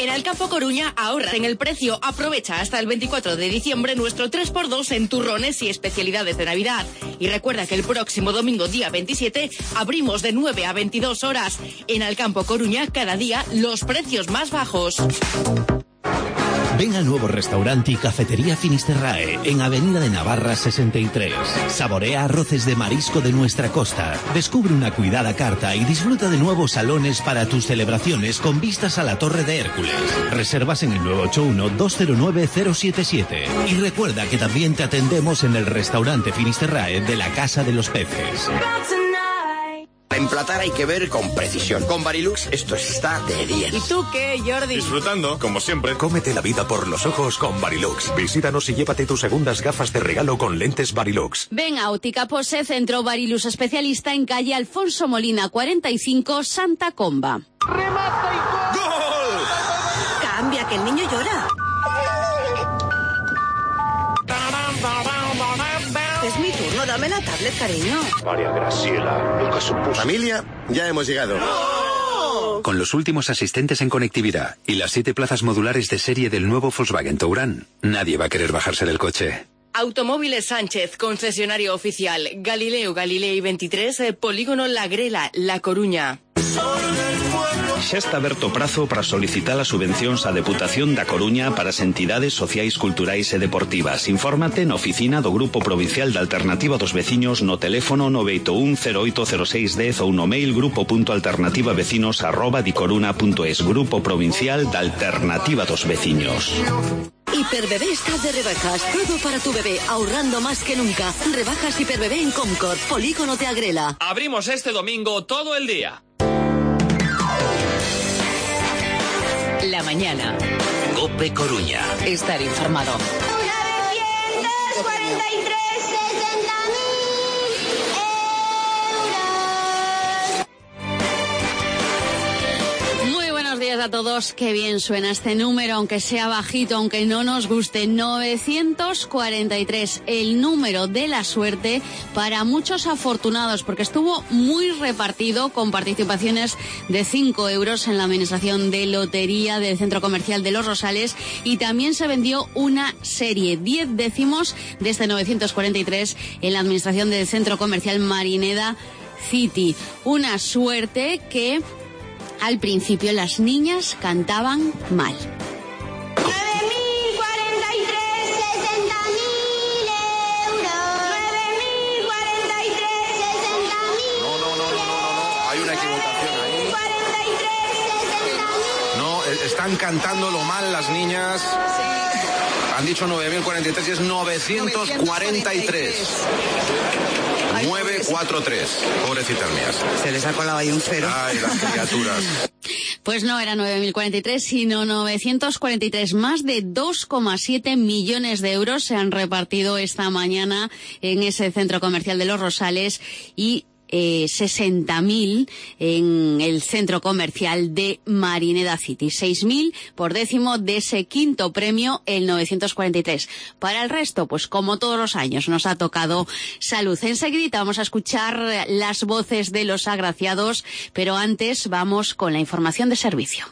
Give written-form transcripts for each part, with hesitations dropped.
En Alcampo Coruña ahorra en el precio. Aprovecha hasta el 24 de diciembre nuestro 3x2 en turrones y especialidades de Navidad. Y recuerda que el próximo domingo, día 27, abrimos de 9 a 22 horas. En Alcampo Coruña, cada día los precios más bajos. Ven al nuevo restaurante y cafetería Finisterrae, en Avenida de Navarra 63. Saborea arroces de marisco de nuestra costa. Descubre una cuidada carta y disfruta de nuevos salones para tus celebraciones con vistas a la Torre de Hércules. Reservas en el 981-209-077. Y recuerda que también te atendemos en el restaurante Finisterrae de la Casa de los Peces. Emplatar hay que ver con precisión. Con Varilux esto está de 10. ¿Y tú qué, Jordi? Disfrutando, como siempre. Cómete la vida por los ojos con Varilux. Visítanos y llévate tus segundas gafas de regalo con lentes Varilux. Ven a Óptica Pose, Centro Varilux especialista en calle Alfonso Molina 45, Santa Comba. ¡Remata y gol! ¡Gol! Cambia, que el niño llora. Es mi turno, dame la tablet, cariño. María Graciela, nunca supuso. Familia, ya hemos llegado. ¡No! Con los últimos asistentes en conectividad y las 7 plazas modulares de serie del nuevo Volkswagen Touran, nadie va a querer bajarse del coche. Automóviles Sánchez, concesionario oficial. Galileo Galilei 23, Polígono La Grela, La Coruña. Xa está aberto o prazo para solicitar a subvencións á Deputación da Coruña para as entidades sociais, culturais e deportivas. Infórmate na oficina do Grupo Provincial da Alternativa dos Veciños no teléfono 981 080610 ou no mail grupo.alternativavecinos@dicoruna.es. Grupo Provincial da Alternativa dos Veciños. Hiperbebé está de rebajas. Todo para tu bebé, ahorrando más que nunca. Rebajas Hiperbebé en Concord, Polígono de Agrela. Abrimos este domingo todo el día. La mañana. COPE Coruña. Estar informado. 943 60.000 euros. Muy buenos días a todos. Qué bien suena este número, aunque sea bajito, aunque no nos guste. 943, el número de la suerte para muchos afortunados, porque estuvo muy repartido con participaciones de 5 euros en la administración de lotería del Centro Comercial de Los Rosales, y también se vendió una serie, 10 décimos de este 943 en la administración del Centro Comercial Marineda City. Una suerte que al principio las niñas cantaban mal. 9.043 60.000 euros. 9.043 60.000. No. Hay una equivocación ahí. 43 60.000. No, están cantándolo mal las niñas. Han dicho 9.043 y es 943. 943. Pobrecitas mías. Se les ha colado ahí un cero. Ay, las criaturas. Pues no era 9.043, sino 943. Más de 2,7 millones de euros se han repartido esta mañana en ese Centro Comercial de Los Rosales y 60.000 en el Centro Comercial de Marineda City. 6.000 por décimo de ese quinto premio, el 943. Para el resto, pues como todos los años, nos ha tocado salud. Enseguida vamos a escuchar las voces de los agraciados, pero antes vamos con la información de servicio.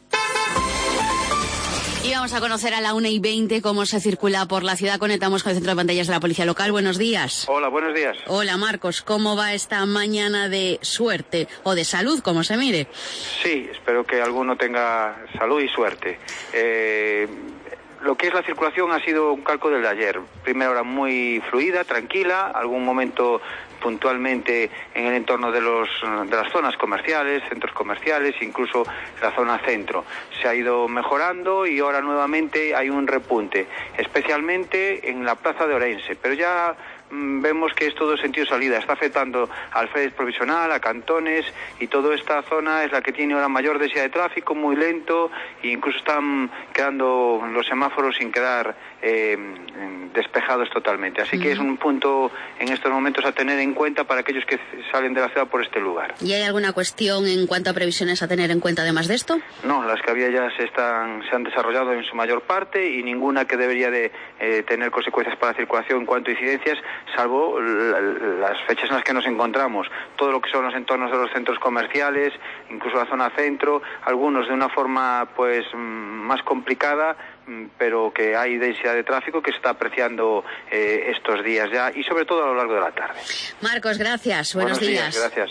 Y vamos a conocer a la 1:20 cómo se circula por la ciudad. Conectamos con el centro de pantallas de la Policía Local. Buenos días. Hola, buenos días. Hola, Marcos. ¿Cómo va esta mañana de suerte o de salud, como se mire? Sí, espero que alguno tenga salud y suerte. Lo que es la circulación ha sido un calco del de ayer. Primera hora muy fluida, tranquila, algún momento puntualmente en el entorno de las zonas comerciales, centros comerciales, incluso la zona centro. Se ha ido mejorando y ahora nuevamente hay un repunte, especialmente en la plaza de Orense, pero ya vemos que es todo sentido salida, está afectando al FEDES provisional, a cantones, y toda esta zona es la que tiene ahora mayor densidad de tráfico, muy lento, e incluso están quedando los semáforos sin quedar despejados totalmente. Así que es un punto en estos momentos a tener en cuenta para aquellos que salen de la ciudad por este lugar. ¿Y hay alguna cuestión en cuanto a previsiones a tener en cuenta además de esto? No, las que había ya se han desarrollado en su mayor parte y ninguna que debería de tener consecuencias para la circulación en cuanto a incidencias, salvo las fechas en las que nos encontramos, todo lo que son los entornos de los centros comerciales, incluso la zona centro, algunos de una forma pues más complicada, pero que hay densidad de tráfico que se está apreciando estos días ya, y sobre todo a lo largo de la tarde. Marcos, gracias. Buenos días. Gracias.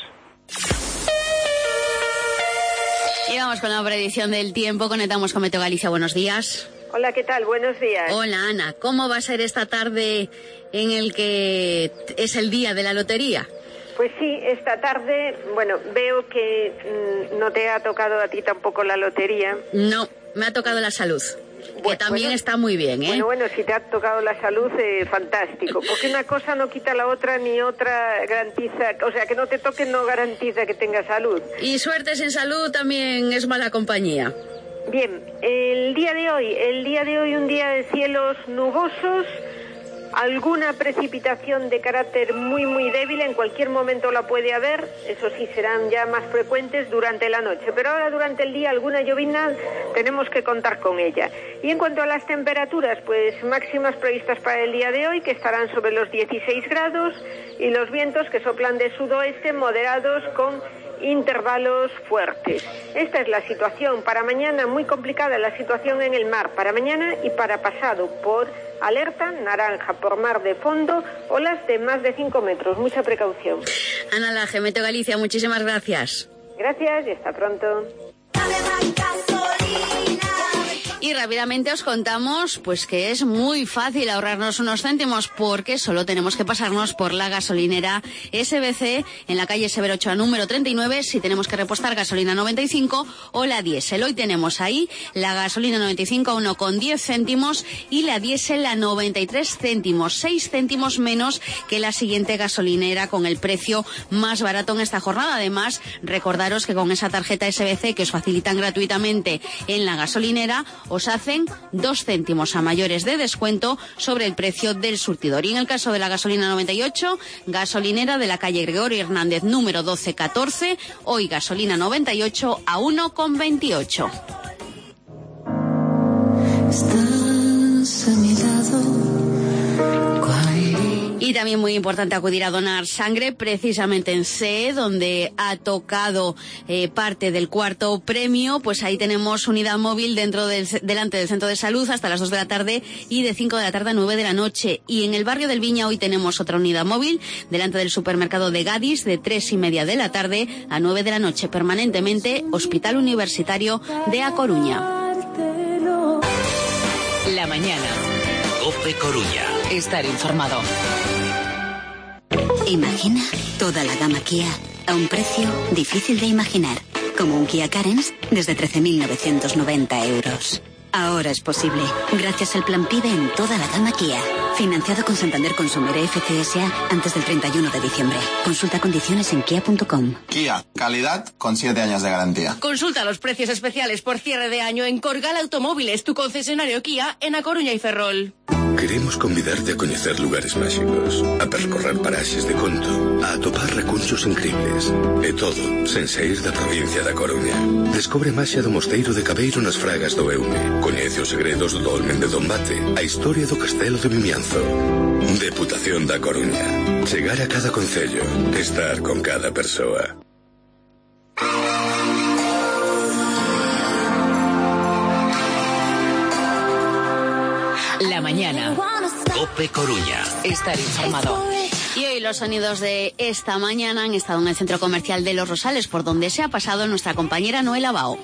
Y vamos con la predicción del tiempo. Conectamos con Meteo Galicia. Buenos días. Hola, ¿qué tal? Buenos días. Hola, Ana. ¿Cómo va a ser esta tarde en el que es el día de la lotería? Pues sí, esta tarde, bueno, veo que no te ha tocado a ti tampoco la lotería. No, me ha tocado la salud. Que también está muy bien, ¿eh? Bueno, si te ha tocado la salud, fantástico. Porque una cosa no quita la otra, ni otra garantiza... O sea, que no te toque no garantiza que tengas salud. Y suerte sin salud también es mala compañía. Bien, el día de hoy un día de cielos nubosos, alguna precipitación de carácter muy muy débil, en cualquier momento la puede haber, eso sí, serán ya más frecuentes durante la noche, pero ahora durante el día alguna llovizna tenemos que contar con ella. Y en cuanto a las temperaturas, pues máximas previstas para el día de hoy, que estarán sobre los 16 grados, y los vientos que soplan de sudoeste moderados con intervalos fuertes. Esta es la situación. Para mañana muy complicada la situación en el mar, para mañana y para pasado, por alerta naranja por mar de fondo, olas de más de 5 metros. Mucha precaución. Ana Laje, Meteo Galicia, muchísimas gracias. Gracias y hasta pronto. Y rápidamente os contamos pues que es muy fácil ahorrarnos unos céntimos, porque solo tenemos que pasarnos por la gasolinera SBC en la calle Severo Ochoa número 39 si tenemos que repostar gasolina 95 o la diésel. Hoy tenemos ahí la gasolina 95 a 1,10 céntimos y la diésel a 93 céntimos, 6 céntimos menos que la siguiente gasolinera con el precio más barato en esta jornada. Además, recordaros que con esa tarjeta SBC que os facilitan gratuitamente en la gasolinera, os hacen 2 céntimos a mayores de descuento sobre el precio del surtidor. Y en el caso de la gasolina 98, gasolinera de la calle Gregorio Hernández número 1214, hoy gasolina 98 a 1,28. Estás a mi lado. Y también muy importante acudir a donar sangre, precisamente en CE, donde ha tocado parte del cuarto premio. Pues ahí tenemos unidad móvil delante del centro de salud hasta las 2 de la tarde y de 5 de la tarde a 9 de la noche. Y en el barrio del Viña hoy tenemos otra unidad móvil delante del supermercado de Gadis de 3:30 de la tarde a 9 de la noche. Permanentemente, Hospital Universitario de A Coruña. La mañana. COPE Coruña. Estar informado. Imagina toda la gama Kia a un precio difícil de imaginar, como un Kia Carens desde 13.990 euros. Ahora es posible, gracias al plan PIBE en toda la gama Kia. Financiado con Santander Consumer FCSA antes del 31 de diciembre. Consulta condiciones en kia.com. Kia, calidad con 7 años de garantía. Consulta los precios especiales por cierre de año en Corgal Automóviles, tu concesionario Kia en A Coruña y Ferrol. Queremos convidarte a coñecer lugares máxicos, a percorrer paraxes de conto, a atopar recunchos increíbles. E todo sen saír da provincia da Coruña. Descobre maxia do Mosteiro de Cabeiro nas Fragas do Eume. Coñece os segredos do dolmen de Dombate, a historia do Castelo de Vimianzo. Deputación da Coruña. Chegar a cada concello, estar con cada persoa. La mañana. COPE Coruña. Estar informado. Y hoy los sonidos de esta mañana han estado en el centro comercial de Los Rosales, por donde se ha pasado nuestra compañera Noela Bao.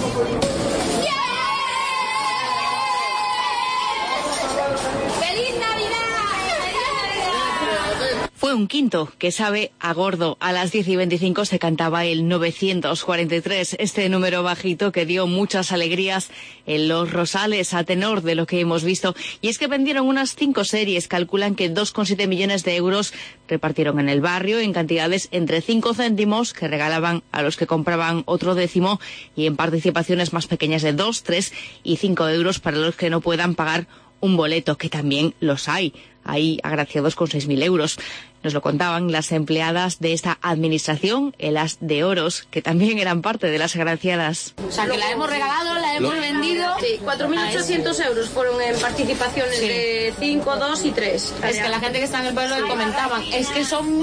Fue un quinto que sabe a gordo. A las 10:25 se cantaba el 943, este número bajito que dio muchas alegrías en Los Rosales a tenor de lo que hemos visto. Y es que vendieron unas 5 series, calculan que 2,7 millones de euros repartieron en el barrio en cantidades entre 5 céntimos que regalaban a los que compraban otro décimo y en participaciones más pequeñas de 2, 3 y 5 euros para los que no puedan pagar un boleto, que también los hay. Hay agraciados con 6.000 euros. Nos lo contaban las empleadas de esta administración, el As de Oros, que también eran parte de las agraciadas. O sea, que la hemos regalado, la hemos vendido. Sí, 4.800 euros fueron en participaciones de 5, 2 y 3. Es que la gente que está en el pueblo comentaban, es que son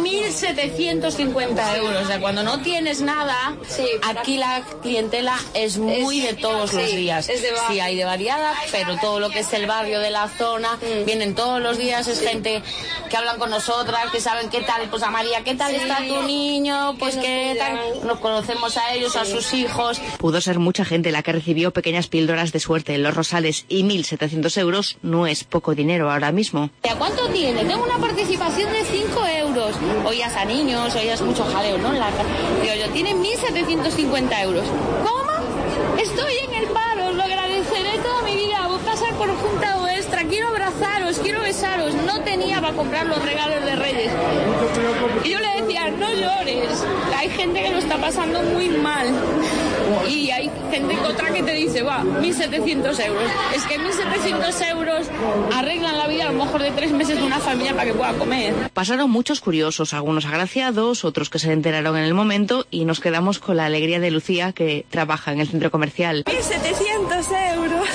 1.750 euros. O sea, cuando no tienes nada, aquí la clientela es muy de todos los días. Sí, hay de variada, pero todo lo que es el barrio de la zona, vienen todos los días, es gente que hablan con nosotras, que saben qué tal, pues a María, ¿qué tal está tu niño? Pues qué tal, nos conocemos a ellos, a sus hijos. Pudo ser mucha gente la que recibió pequeñas píldoras de suerte en Los Rosales, y 1.700 euros no es poco dinero ahora mismo. ¿A cuánto tiene? Tengo una participación de 5 euros. Oías a niños, oías mucho jaleo, ¿no? Digo yo, tiene 1.750 euros. ¿Cómo? Estoy en el paro, os lo agradeceré toda mi vida. Voy a pasar por junta vuestra, quiero abrazaros, quiero besaros. No tenía para comprar los regalos de Reyes. Y yo le decía, no llores. Hay gente que lo está pasando muy mal. Y hay gente otra que te dice, va, 1.700 euros. Es que 1.700 euros arreglan la vida a lo mejor de 3 meses de una familia para que pueda comer. Pasaron muchos curiosos, algunos agraciados, otros que se enteraron en el momento, y nos quedamos con la alegría de Lucía, que trabaja en el centro comercial. 1.700 euros.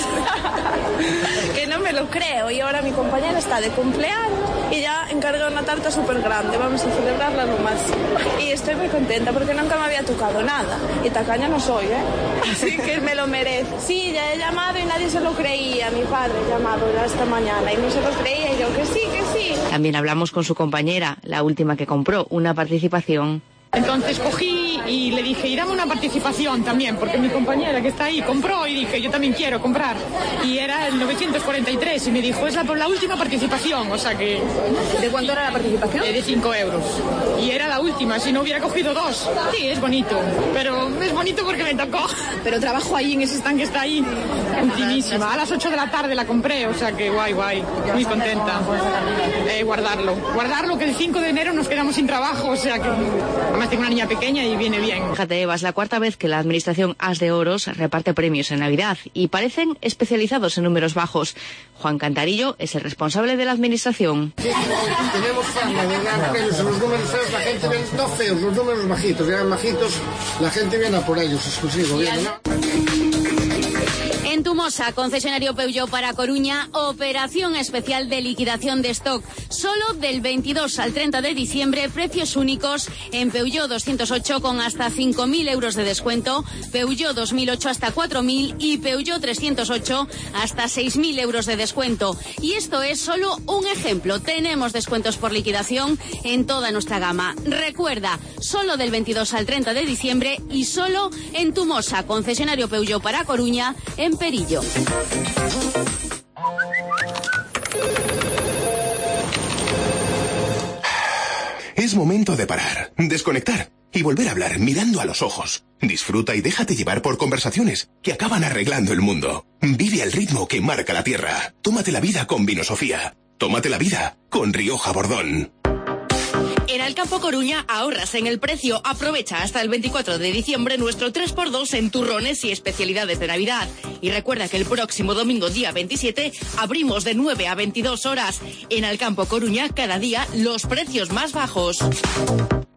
Que no me lo creo. Y ahora mi compañera está de cumpleaños y ya encarga una tarta súper grande. Vamos a celebrarla lo máximo. Y estoy muy contenta porque nunca me había tocado nada. Y tacaña no soy, ¿eh? Así que me lo merezco. Sí, ya he llamado y nadie se lo creía. Mi padre ha llamado ya esta mañana y no se lo creía. Y yo, que sí, que sí. También hablamos con su compañera, la última que compró una participación. Entonces cogí y le dije, y dame una participación también, porque mi compañera que está ahí compró, y dije, yo también quiero comprar. Y era el 943 y me dijo, es la última participación, o sea que... ¿De cuánto era la participación? De 5 euros. Y era la última, si no hubiera cogido 2. Sí, es bonito, pero es bonito porque me tocó. Pero trabajo ahí en ese stand que está ahí, ultimísima. A las 8 de la tarde la compré, o sea que guay, muy contenta. Guardarlo, que el 5 de enero nos quedamos sin trabajo, o sea que... Además tengo una niña pequeña y viene bien. Fíjate, Eva, es la cuarta vez que la administración As de Oros reparte premios en Navidad y parecen especializados en números bajos. Juan Cantarillo es el responsable de la administración. Tenemos fama de dar premios en los números feos, la gente viene, no feos, los números bajitos, ya bajitos, la gente viene a por ellos, exclusivo, viene, ¿no? En Tumosa, concesionario Peugeot para Coruña, operación especial de liquidación de stock. Solo del 22 al 30 de diciembre, precios únicos en Peugeot 208 con hasta 5.000 euros de descuento, Peugeot 2008 hasta 4.000 y Peugeot 308 hasta 6.000 euros de descuento. Y esto es solo un ejemplo. Tenemos descuentos por liquidación en toda nuestra gama. Recuerda, solo del 22 al 30 de diciembre y solo en Tumosa, concesionario Peugeot para Coruña, en Perillo. Es momento de parar, desconectar y volver a hablar mirando a los ojos. Disfruta y déjate llevar por conversaciones que acaban arreglando el mundo. Vive al ritmo que marca la tierra. Tómate la vida con Vino Sofía. Tómate la vida con Rioja Bordón. En Alcampo Coruña ahorras en el precio. Aprovecha hasta el 24 de diciembre nuestro 3x2 en turrones y especialidades de Navidad. Y recuerda que el próximo domingo, día 27, abrimos de 9 a 22 horas. En Alcampo Coruña, cada día los precios más bajos.